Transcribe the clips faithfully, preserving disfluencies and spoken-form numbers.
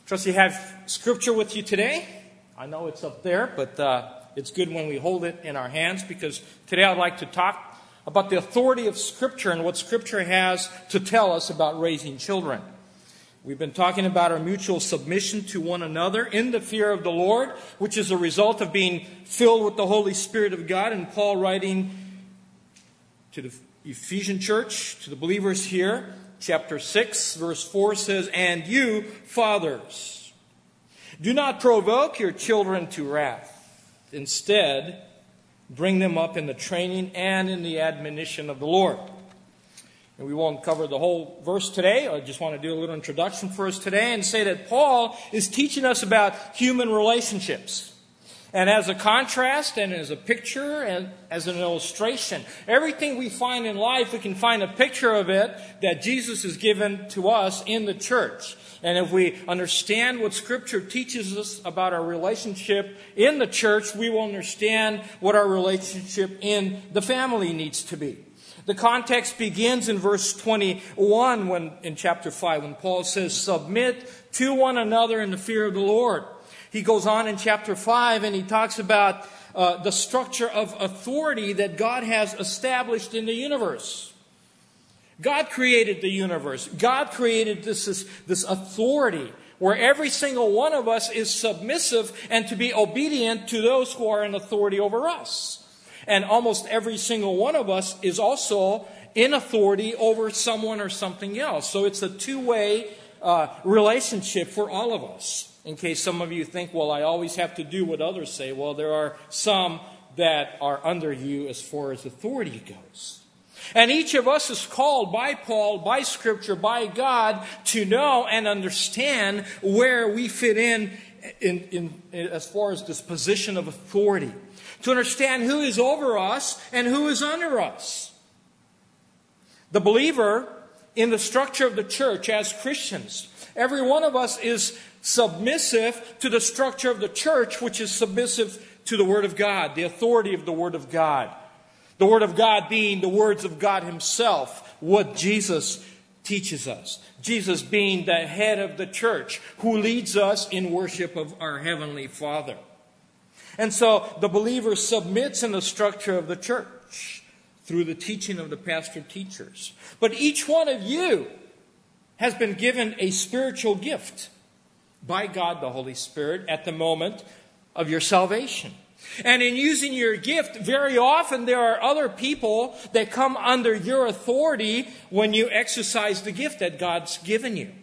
Trust you have Scripture with you today. I know it's up there, but uh, it's good when we hold it in our hands, because today I'd like to talk about the authority of Scripture and what Scripture has to tell us about raising children. We've been talking about our mutual submission to one another in the fear of the Lord, which is a result of being filled with the Holy Spirit of God. And Paul, writing to the Ephesian church, to the believers here, chapter six, verse four says, "And you, fathers, do not provoke your children to wrath. Instead, bring them up in the training and in the admonition of the Lord." And we won't cover the whole verse today. I just want to do a little introduction for us today and say that Paul is teaching us about human relationships. And as a contrast and as a picture and as an illustration, everything we find in life, we can find a picture of it that Jesus has given to us in the church. And if we understand what Scripture teaches us about our relationship in the church, we will understand what our relationship in the family needs to be. The context begins in verse twenty-one when, in chapter five, when Paul says, "Submit to one another in the fear of the Lord." He goes on in chapter five and he talks about uh, the structure of authority that God has established in the universe. God created the universe. God created this, this, this authority where every single one of us is submissive and to be obedient to those who are in authority over us. And almost every single one of us is also in authority over someone or something else. So it's a two-way uh, relationship for all of us. In case some of you think, well, I always have to do what others say. Well, there are some that are under you as far as authority goes. And each of us is called by Paul, by Scripture, by God, to know and understand where we fit in, in, in, in as far as this position of authority. To understand who is over us and who is under us. The believer in the structure of the church as Christians, every one of us is submissive to the structure of the church, which is submissive to the Word of God, the authority of the Word of God. The Word of God being the words of God Himself, what Jesus teaches us. Jesus being the head of the church, who leads us in worship of our Heavenly Father. And so the believer submits in the structure of the church through the teaching of the pastor teachers. But each one of you has been given a spiritual gift by God the Holy Spirit at the moment of your salvation. And in using your gift, very often there are other people that come under your authority when you exercise the gift that God's given you.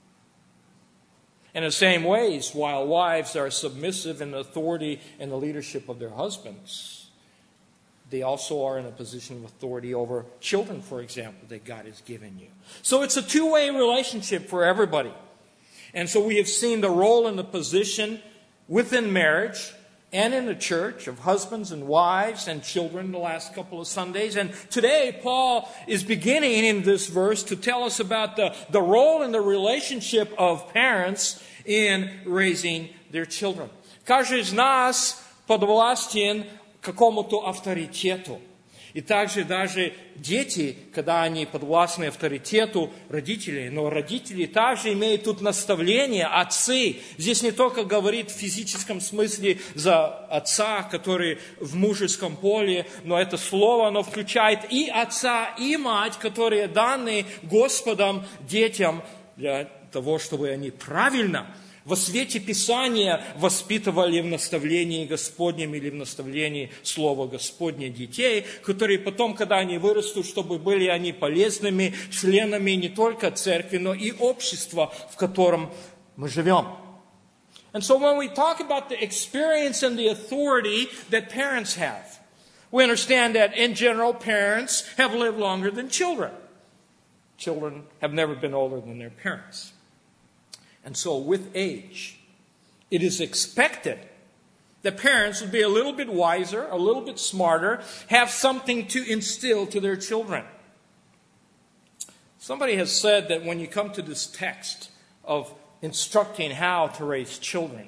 In the same ways, while wives are submissive in the authority and the leadership of their husbands, they also are in a position of authority over children, for example, that God has given you. So it's a two-way relationship for everybody. And so we have seen the role and the position within marriage and in the church of husbands and wives and children the last couple of Sundays. And today, Paul is beginning in this verse to tell us about the, the role and the relationship of parents in raising their children. Каждый из нас подвластен какому-то авторитету. И также даже дети, когда они подвластны авторитету родителей, но родители также имеют тут наставление, отцы. Здесь не только говорит в физическом смысле за отца, который в мужеском поле, но это слово, оно включает и отца, и мать, которые даны Господом детям для того, чтобы они правильно во свете Писания воспитывали в наставлении Господнем или в наставлении Слова Господне детей, которые потом, когда они вырастут, чтобы были они полезными членами не только церкви, но и общества, в котором мы живем. And so when we talk about the experience and the authority that parents have, we understand that in general parents have lived longer than children. Children have never been older than their parents. And so with age, it is expected that parents would be a little bit wiser, a little bit smarter, have something to instill to their children. Somebody has said that when you come to this text of instructing how to raise children,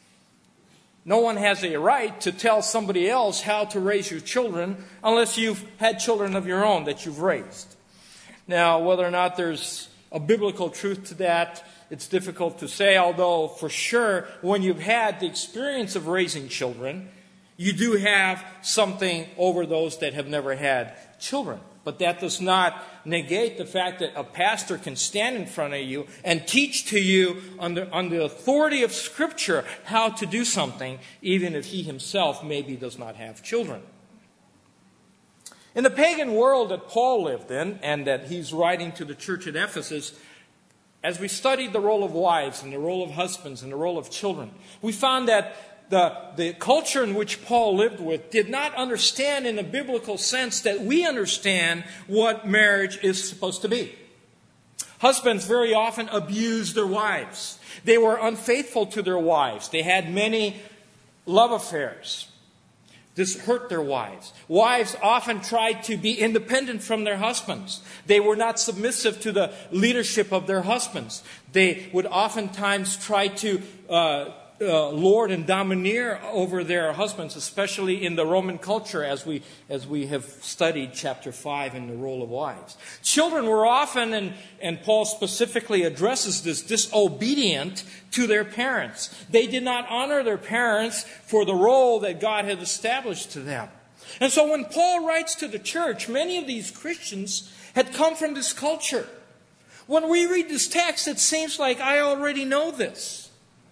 no one has a right to tell somebody else how to raise your children unless you've had children of your own that you've raised. Now, whether or not there's a biblical truth to that, it's difficult to say, although for sure, when you've had the experience of raising children, you do have something over those that have never had children. But that does not negate the fact that a pastor can stand in front of you and teach to you under, under the authority of Scripture how to do something, even if he himself maybe does not have children. In the pagan world that Paul lived in, and that he's writing to the church at Ephesus, as we studied the role of wives and the role of husbands and the role of children, we found that The, the culture in which Paul lived with did not understand in a biblical sense that we understand what marriage is supposed to be. Husbands very often abused their wives. They were unfaithful to their wives. They had many love affairs. This hurt their wives. Wives often tried to be independent from their husbands. They were not submissive to the leadership of their husbands. They would oftentimes try to uh, Uh, lord and domineer over their husbands, especially in the Roman culture, as we as we have studied chapter five in the role of wives. Children were often, and, and Paul specifically addresses this, disobedient to their parents. They did not honor their parents for the role that God had established to them. And so when Paul writes to the church, many of these Christians had come from this culture. When we read this text, it seems like I already know this.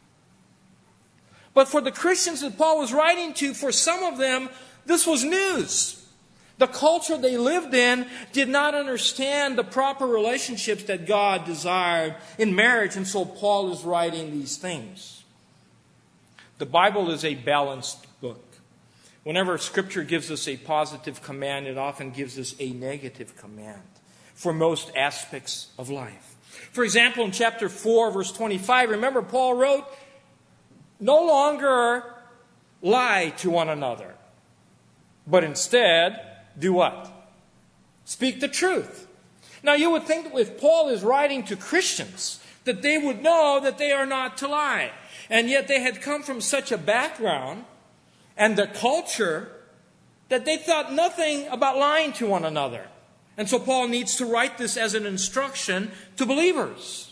But for the Christians that Paul was writing to, for some of them, this was news. The culture they lived in did not understand the proper relationships that God desired in marriage, and so Paul is writing these things. The Bible is a balanced book. Whenever Scripture gives us a positive command, it often gives us a negative command for most aspects of life. For example, in chapter four, verse twenty-five, remember Paul wrote, "No longer lie to one another, but instead do what? Speak the truth." Now you would think that if Paul is writing to Christians, that they would know that they are not to lie. And yet they had come from such a background and the culture that they thought nothing about lying to one another. And so Paul needs to write this as an instruction to believers.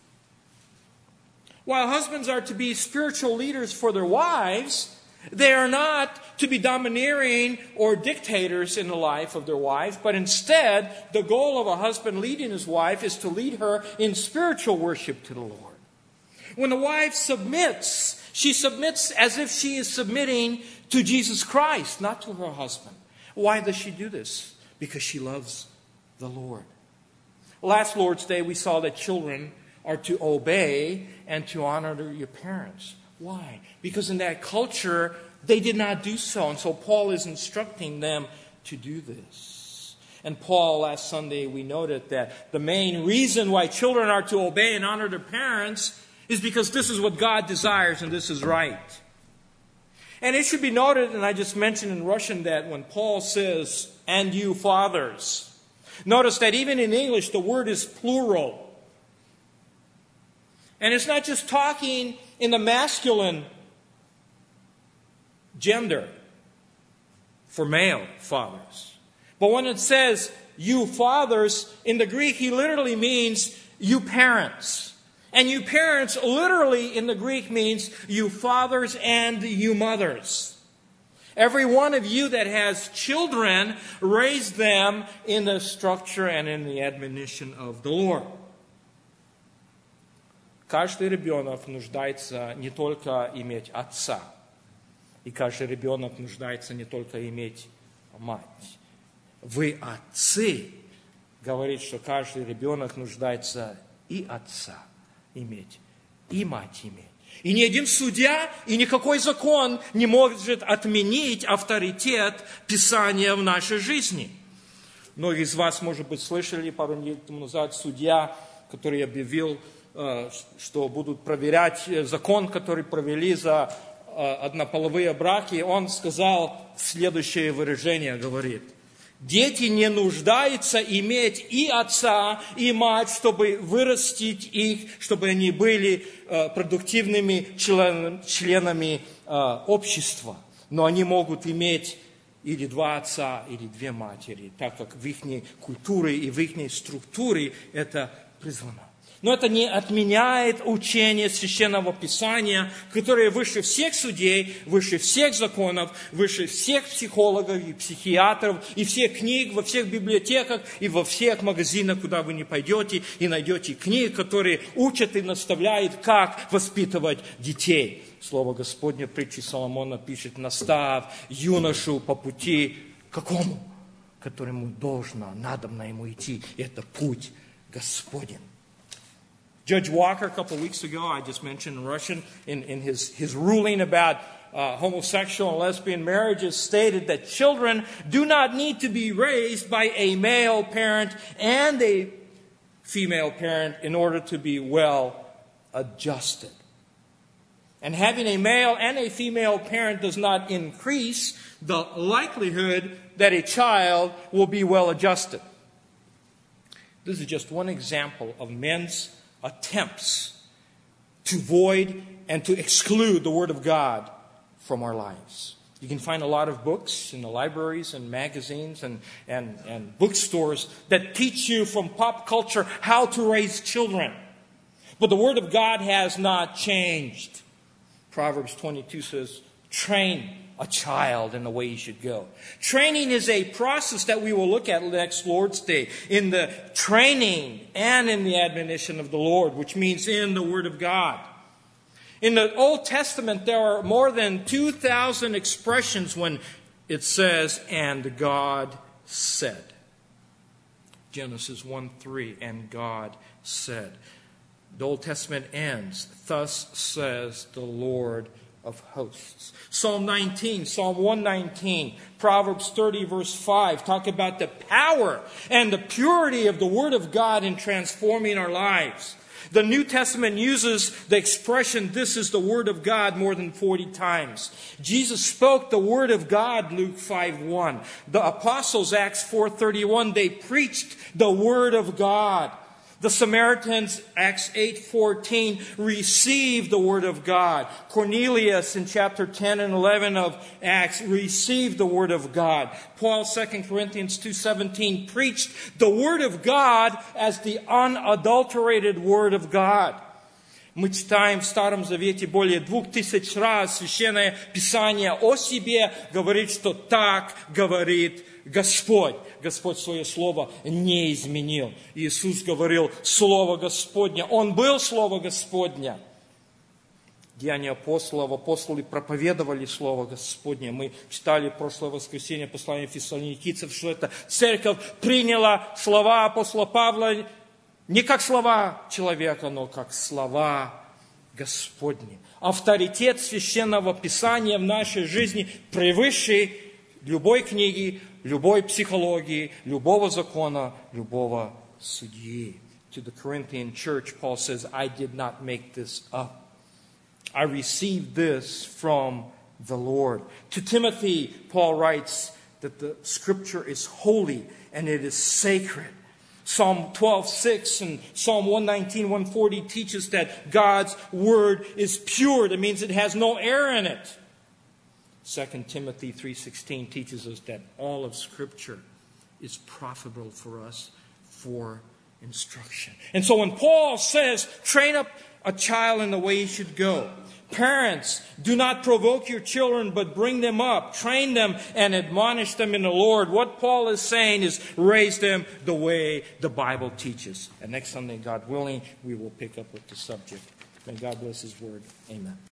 While husbands are to be spiritual leaders for their wives, they are not to be domineering or dictators in the life of their wives, but instead, the goal of a husband leading his wife is to lead her in spiritual worship to the Lord. When the wife submits, she submits as if she is submitting to Jesus Christ, not to her husband. Why does she do this? Because she loves the Lord. Last Lord's Day, we saw that children are to obey and to honor your parents. Why? Because in that culture, they did not do so. And so Paul is instructing them to do this. And Paul, last Sunday, we noted that the main reason why children are to obey and honor their parents is because this is what God desires and this is right. And it should be noted, and I just mentioned in Russian, that when Paul says, "and you fathers," notice that even in English, the word is plural. And it's not just talking in the masculine gender for male fathers. But when it says, "you fathers," in the Greek, he literally means you parents. And you parents literally in the Greek means you fathers and you mothers. Every one of you that has children, raise them in the structure and in the admonition of the Lord. Каждый ребенок нуждается не только иметь отца, и каждый ребенок нуждается не только иметь мать. Вы отцы, говорит, что каждый ребенок нуждается и отца иметь, и мать иметь. И ни один судья и никакой закон не может отменить авторитет Писания в нашей жизни. Многие из вас, может быть, слышали пару недель тому назад судья, который объявил, что будут проверять закон, который провели за однополовые браки. Он сказал следующее выражение, говорит: «Дети не нуждаются иметь и отца, и мать, чтобы вырастить их, чтобы они были продуктивными членами общества. Но они могут иметь или два отца, или две матери, так как в их культуре и в их структуре это призвано». Но это не отменяет учение Священного Писания, которое выше всех судей, выше всех законов, выше всех психологов и психиатров, и всех книг во всех библиотеках и во всех магазинах, куда вы не пойдете, и найдете книги, которые учат и наставляют, как воспитывать детей. Слово Господне, притчи Соломона пишет: «Настав юношу по пути какому? Которому должно, надобно ему идти. Это путь Господень». Judge Walker, a couple of weeks ago, I just mentioned in Russian, in, in his, his ruling about uh, homosexual and lesbian marriages, stated that children do not need to be raised by a male parent and a female parent in order to be well adjusted. And having a male and a female parent does not increase the likelihood that a child will be well adjusted. This is just one example of men's attempts to void and to exclude the Word of God from our lives. You can find a lot of books in the libraries and magazines and, and, and bookstores that teach you from pop culture how to raise children. But the Word of God has not changed. Proverbs twenty-two says, train a child in the way he should go. Training is a process that we will look at next Lord's Day, in the training and in the admonition of the Lord, which means in the Word of God. In the Old Testament, there are more than two thousand expressions when it says, "and God said." Genesis one three, "and God said." The Old Testament ends, "Thus says the Lord of hosts." Psalm nineteen, Psalm one nineteen, Proverbs thirty, verse five talk about the power and the purity of the Word of God in transforming our lives. The New Testament uses the expression, "this is the Word of God," more than forty times. Jesus spoke the Word of God, Luke five one. The apostles, Acts four thirty-one, they preached the Word of God. The Samaritans, Acts eight fourteen, received the Word of God. Cornelius in chapter ten and eleven of Acts received the Word of God. Paul, Second Corinthians two seventeen, preached the Word of God as the unadulterated Word of God. Мы читаем в Старом Завете более двух тысяч раз Священное Писание о себе говорит, что так говорит Господь. Господь свое слово не изменил. Иисус говорил Слово Господне. Он был Слово Господне. Деяния апостолов, апостолы проповедовали Слово Господне. Мы читали в прошлое воскресенье послание Фессалоникийцев, что эта церковь приняла слова апостола Павла не как слова человека, но как слова Господни. Авторитет Священного Писания в нашей жизни превыше любой книги, любой психологии, любого закона, любого судьи. To the Corinthian church, Paul says, "I did not make this up. I received this from the Lord." To Timothy, Paul writes that the Scripture is holy and it is sacred. Psalm twelve six and Psalm one nineteen, one forty teaches that God's Word is pure. That means it has no error in it. Second Timothy three sixteen teaches us that all of Scripture is profitable for us for instruction. And so when Paul says, train up a child in the way he should go, parents, do not provoke your children, but bring them up, train them, and admonish them in the Lord. What Paul is saying is raise them the way the Bible teaches. And next Sunday, God willing, we will pick up with the subject. May God bless His Word. Amen.